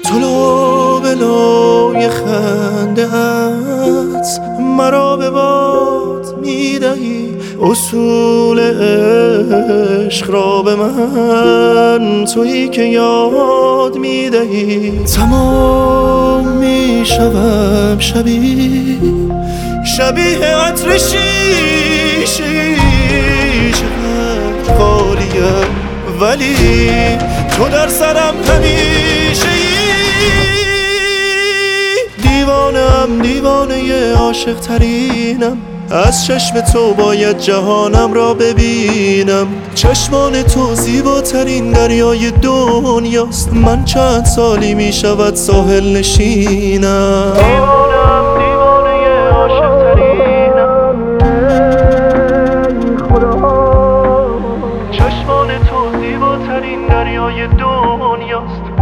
تو لابلای خنده ات مرا به باد میدهی، اصول عشق را به من تویی که یاد میدهی. تمام میشوم شبیه عطر شیشه‌ای، چقدر خالیم ولی تو در سرم همیشه ای. دیوانه عاشق ترینم، از چشم تو باید جهانم را ببینم. چشمان تو زیباترین دریای دنیاست، من چند سالی می شود ساحل نشینم. دیوانه عاشق ترینم، خدا چشمان تو زیباترین دریای دنیاست.